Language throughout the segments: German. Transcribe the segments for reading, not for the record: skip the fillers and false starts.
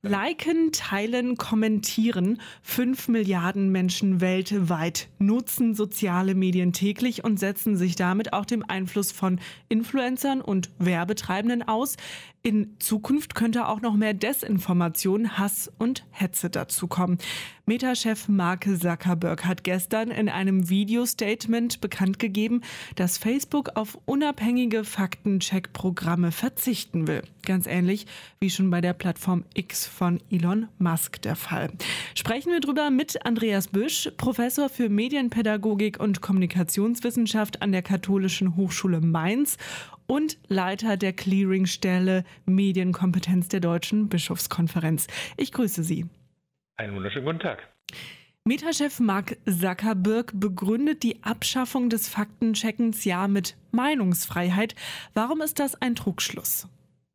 Liken, teilen, kommentieren. 5 Milliarden Menschen weltweit nutzen soziale Medien täglich und setzen sich damit auch dem Einfluss von Influencern und Werbetreibenden aus. In Zukunft könnte auch noch mehr Desinformation, Hass und Hetze dazukommen. Meta-Chef Mark Zuckerberg hat gestern in einem Video-Statement bekannt gegeben, dass Facebook auf unabhängige Faktencheck-Programme verzichten will. Ganz ähnlich wie schon bei der Plattform X von Elon Musk der Fall. Sprechen wir drüber mit Andreas Büsch, Professor für Medienpädagogik und Kommunikationswissenschaft an der Katholischen Hochschule Mainz und Leiter der Clearingstelle Medienkompetenz der Deutschen Bischofskonferenz. Ich grüße Sie. Einen wunderschönen guten Tag. Meta-Chef Mark Zuckerberg begründet die Abschaffung des Faktencheckens ja mit Meinungsfreiheit. Warum ist das ein Trugschluss?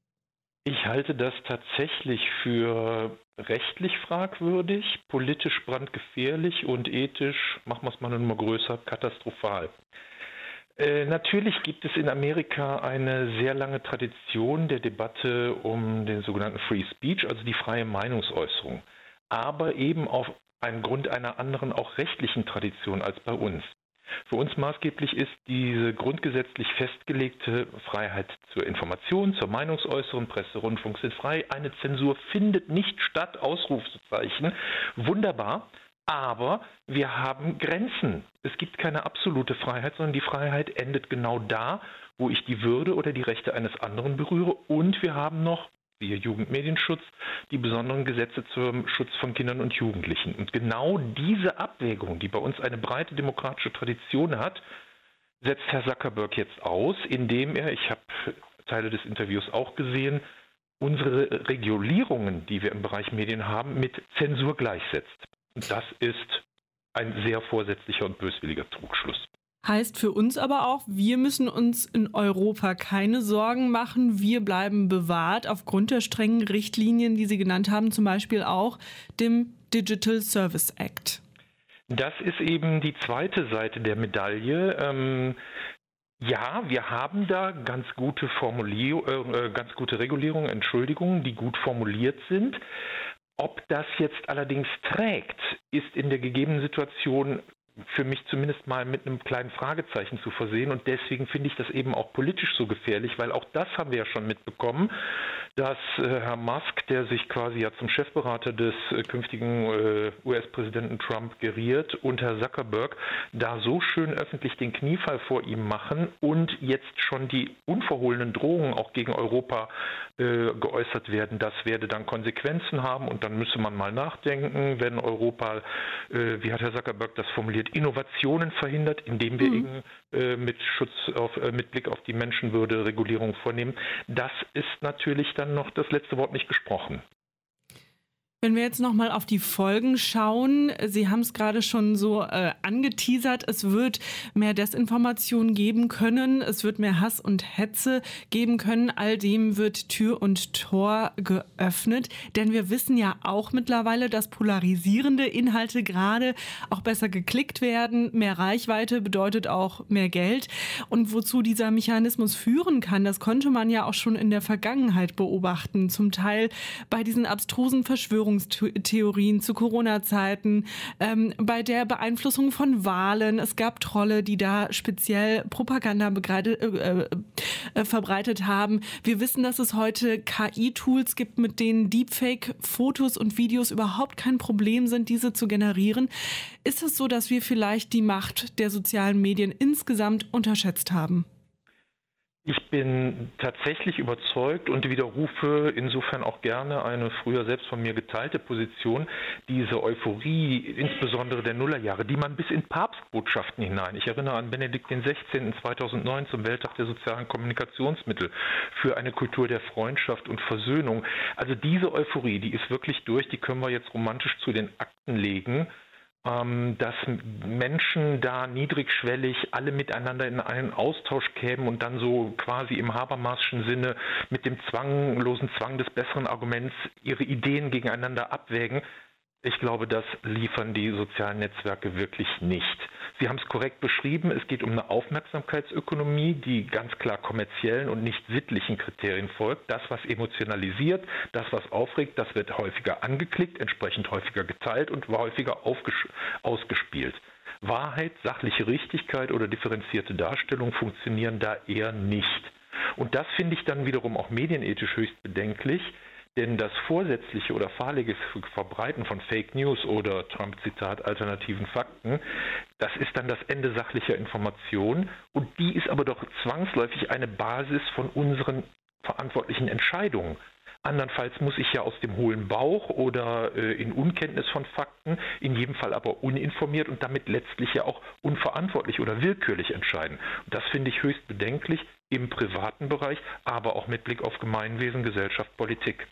Ich halte das tatsächlich für rechtlich fragwürdig, politisch brandgefährlich und ethisch, machen wir es mal eine Nummer größer, katastrophal. Natürlich gibt es in Amerika eine sehr lange Tradition der Debatte um den sogenannten Free Speech, also die freie Meinungsäußerung, aber eben auf einen Grund einer anderen, auch rechtlichen Tradition als bei uns. Für uns maßgeblich ist diese grundgesetzlich festgelegte Freiheit zur Information, zur Meinungsäußerung, Presse, Rundfunk sind frei. Eine Zensur findet nicht statt, Ausrufezeichen. Wunderbar, aber wir haben Grenzen. Es gibt keine absolute Freiheit, sondern die Freiheit endet genau da, wo ich die Würde oder die Rechte eines anderen berühre. Und wir haben noch, siehe Jugendmedienschutz, die besonderen Gesetze zum Schutz von Kindern und Jugendlichen. Und genau diese Abwägung, die bei uns eine breite demokratische Tradition hat, setzt Herr Zuckerberg jetzt aus, indem er, ich habe Teile des Interviews auch gesehen, unsere Regulierungen, die wir im Bereich Medien haben, mit Zensur gleichsetzt. Und das ist ein sehr vorsätzlicher und böswilliger Trugschluss. Heißt für uns aber auch, wir müssen uns in Europa keine Sorgen machen. Wir bleiben bewahrt aufgrund der strengen Richtlinien, die Sie genannt haben, zum Beispiel auch dem Digital Service Act. Das ist eben die zweite Seite der Medaille. Ja, wir haben da ganz gute Regulierungen, die gut formuliert sind. Ob das jetzt allerdings trägt, ist in der gegebenen Situation für mich zumindest mal mit einem kleinen Fragezeichen zu versehen. Und deswegen finde ich das eben auch politisch so gefährlich, weil auch das haben wir ja schon mitbekommen, dass Herr Musk, der sich quasi ja zum Chefberater des künftigen US-Präsidenten Trump geriert, und Herr Zuckerberg da so schön öffentlich den Kniefall vor ihm machen und jetzt schon die unverhohlenen Drohungen auch gegen Europa geäußert werden. Das werde dann Konsequenzen haben und dann müsse man mal nachdenken, wenn Europa, wie hat Herr Zuckerberg das formuliert, Innovationen verhindert, indem wir eben mit Blick auf die Menschenwürde Regulierung vornehmen. Das ist natürlich dann noch das letzte Wort nicht gesprochen. Wenn wir jetzt nochmal auf die Folgen schauen, Sie haben es gerade schon so angeteasert, es wird mehr Desinformation geben können, es wird mehr Hass und Hetze geben können, all dem wird Tür und Tor geöffnet, denn wir wissen ja auch mittlerweile, dass polarisierende Inhalte gerade auch besser geklickt werden, mehr Reichweite bedeutet auch mehr Geld und wozu dieser Mechanismus führen kann, das konnte man ja auch schon in der Vergangenheit beobachten, zum Teil bei diesen abstrusen Verschwörungstheorien zu Corona-Zeiten, bei der Beeinflussung von Wahlen. Es gab Trolle, die da speziell Propaganda verbreitet haben. Wir wissen, dass es heute KI-Tools gibt, mit denen Deepfake-Fotos und Videos überhaupt kein Problem sind, diese zu generieren. Ist es so, dass wir vielleicht die Macht der sozialen Medien insgesamt unterschätzt haben? Ich bin tatsächlich überzeugt und widerrufe insofern auch gerne eine früher selbst von mir geteilte Position, diese Euphorie, insbesondere der Nullerjahre, die man bis in Papstbotschaften hinein, ich erinnere an Benedikt XVI. 2009 zum Welttag der sozialen Kommunikationsmittel für eine Kultur der Freundschaft und Versöhnung. Also diese Euphorie, die ist wirklich durch, die können wir jetzt romantisch zu den Akten legen. Dass Menschen da niedrigschwellig alle miteinander in einen Austausch kämen und dann so quasi im Habermaschen Sinne mit dem losen Zwang des besseren Arguments ihre Ideen gegeneinander abwägen. Ich glaube, das liefern die sozialen Netzwerke wirklich nicht. Sie haben es korrekt beschrieben, es geht um eine Aufmerksamkeitsökonomie, die ganz klar kommerziellen und nicht sittlichen Kriterien folgt. Das, was emotionalisiert, das, was aufregt, das wird häufiger angeklickt, entsprechend häufiger geteilt und häufiger ausgespielt. Wahrheit, sachliche Richtigkeit oder differenzierte Darstellung funktionieren da eher nicht. Und das finde ich dann wiederum auch medienethisch höchst bedenklich, denn das vorsätzliche oder fahrlässige Verbreiten von Fake News oder Trump-Zitat alternativen Fakten, das ist dann das Ende sachlicher Information und die ist aber doch zwangsläufig eine Basis von unseren verantwortlichen Entscheidungen. Andernfalls muss ich ja aus dem hohlen Bauch oder in Unkenntnis von Fakten, in jedem Fall aber uninformiert und damit letztlich ja auch unverantwortlich oder willkürlich entscheiden. Und das finde ich höchst bedenklich im privaten Bereich, aber auch mit Blick auf Gemeinwesen, Gesellschaft, Politik.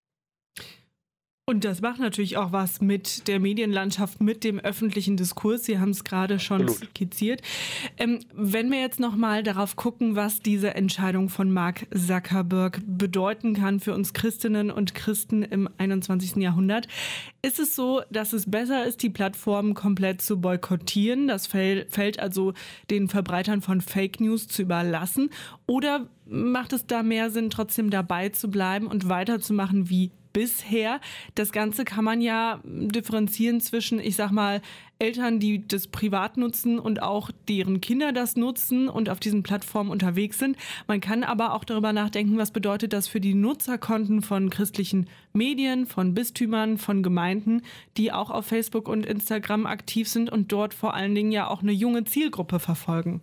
Und das macht natürlich auch was mit der Medienlandschaft, mit dem öffentlichen Diskurs. Sie haben es gerade schon skizziert. Wenn wir jetzt nochmal darauf gucken, was diese Entscheidung von Mark Zuckerberg bedeuten kann für uns Christinnen und Christen im 21. Jahrhundert, ist es so, dass es besser ist, die Plattform komplett zu boykottieren, das Feld also den Verbreitern von Fake News zu überlassen? Oder macht es da mehr Sinn, trotzdem dabei zu bleiben und weiterzumachen wie bisher? Das Ganze kann man ja differenzieren zwischen, ich sag mal, Eltern, die das privat nutzen und auch deren Kinder das nutzen und auf diesen Plattformen unterwegs sind. Man kann aber auch darüber nachdenken, was bedeutet das für die Nutzerkonten von christlichen Medien, von Bistümern, von Gemeinden, die auch auf Facebook und Instagram aktiv sind und dort vor allen Dingen ja auch eine junge Zielgruppe verfolgen.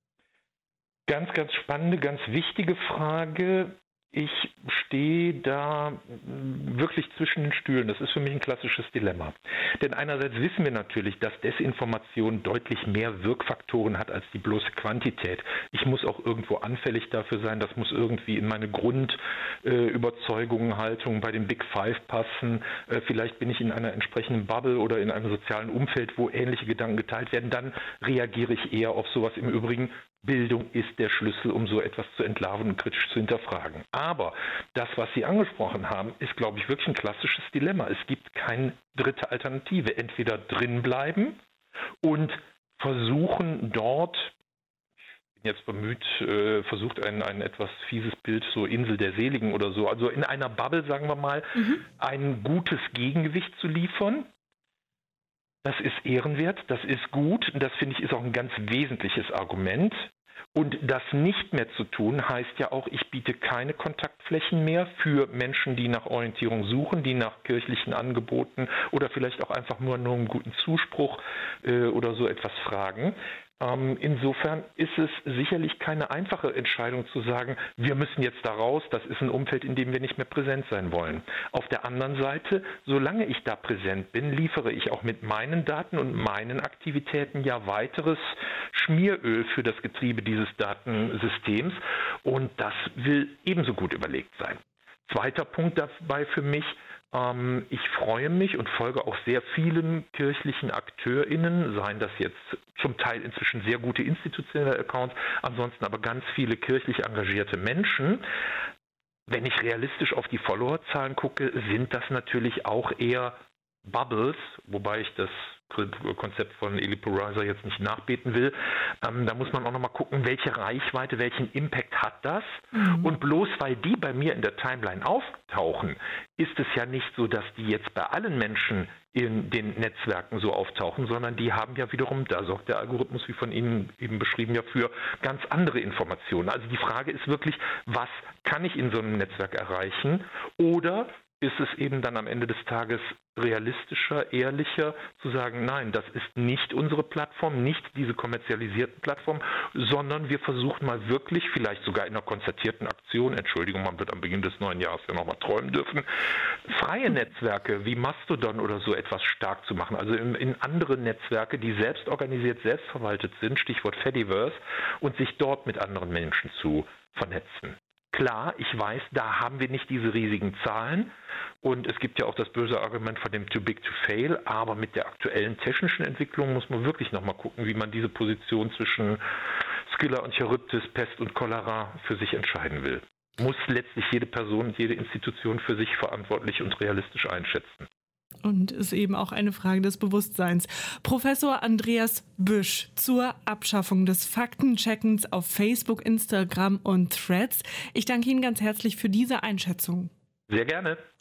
Ganz, ganz spannende, ganz wichtige Frage. Ich stehe da wirklich zwischen den Stühlen. Das ist für mich ein klassisches Dilemma. Denn einerseits wissen wir natürlich, dass Desinformation deutlich mehr Wirkfaktoren hat als die bloße Quantität. Ich muss auch irgendwo anfällig dafür sein. Das muss irgendwie in meine Grundüberzeugungen, Haltung bei den Big Five passen. Vielleicht bin ich in einer entsprechenden Bubble oder in einem sozialen Umfeld, wo ähnliche Gedanken geteilt werden. Dann reagiere ich eher auf sowas. Im Übrigen, Bildung ist der Schlüssel, um so etwas zu entlarven und kritisch zu hinterfragen. Aber das, was Sie angesprochen haben, ist, glaube ich, wirklich ein klassisches Dilemma. Es gibt keine dritte Alternative. Entweder drinbleiben und versuchen dort, ich bin jetzt bemüht, versucht ein etwas fieses Bild, so Insel der Seligen oder so, also in einer Bubble, sagen wir mal, ein gutes Gegengewicht zu liefern. Das ist ehrenwert, das ist gut, und das finde ich ist auch ein ganz wesentliches Argument. Und das nicht mehr zu tun, heißt ja auch, ich biete keine Kontaktflächen mehr für Menschen, die nach Orientierung suchen, die nach kirchlichen Angeboten oder vielleicht auch einfach nur einen guten Zuspruch oder so etwas fragen. Insofern ist es sicherlich keine einfache Entscheidung zu sagen, wir müssen jetzt da raus, das ist ein Umfeld, in dem wir nicht mehr präsent sein wollen. Auf der anderen Seite, solange ich da präsent bin, liefere ich auch mit meinen Daten und meinen Aktivitäten ja weiteres Schmieröl für das Getriebe dieses Datensystems und das will ebenso gut überlegt sein. Zweiter Punkt dabei für mich, ich freue mich und folge auch sehr vielen kirchlichen AkteurInnen, seien das jetzt zum Teil inzwischen sehr gute institutionelle Accounts, ansonsten aber ganz viele kirchlich engagierte Menschen. Wenn ich realistisch auf die Followerzahlen gucke, sind das natürlich auch eher Bubbles, wobei ich das Konzept von Eli Pariser jetzt nicht nachbeten will. Da muss man auch nochmal gucken, welche Reichweite, welchen Impact hat das. Und bloß weil die bei mir in der Timeline auftauchen, ist es ja nicht so, dass die jetzt bei allen Menschen in den Netzwerken so auftauchen, sondern die haben ja wiederum, da sorgt der Algorithmus, wie von Ihnen eben beschrieben, ja für ganz andere Informationen. Also die Frage ist wirklich, was kann ich in so einem Netzwerk erreichen? Oder ist es eben dann am Ende des Tages realistischer, ehrlicher zu sagen, nein, das ist nicht unsere Plattform, nicht diese kommerzialisierten Plattformen, sondern wir versuchen mal wirklich, vielleicht sogar in einer konzertierten Aktion, Entschuldigung, man wird am Beginn des neuen Jahres ja nochmal träumen dürfen, freie Netzwerke wie Mastodon oder so etwas stark zu machen, also in andere Netzwerke, die selbst organisiert, selbst verwaltet sind, Stichwort Fediverse, und sich dort mit anderen Menschen zu vernetzen. Klar, ich weiß, da haben wir nicht diese riesigen Zahlen und es gibt ja auch das böse Argument von dem Too Big to Fail, aber mit der aktuellen technischen Entwicklung muss man wirklich nochmal gucken, wie man diese Position zwischen Scylla und Charybdis, Pest und Cholera für sich entscheiden will. Muss letztlich jede Person, jede Institution für sich verantwortlich und realistisch einschätzen. Und ist eben auch eine Frage des Bewusstseins. Professor Andreas Büsch zur Abschaffung des Faktencheckens auf Facebook, Instagram und Threads. Ich danke Ihnen ganz herzlich für diese Einschätzung. Sehr gerne.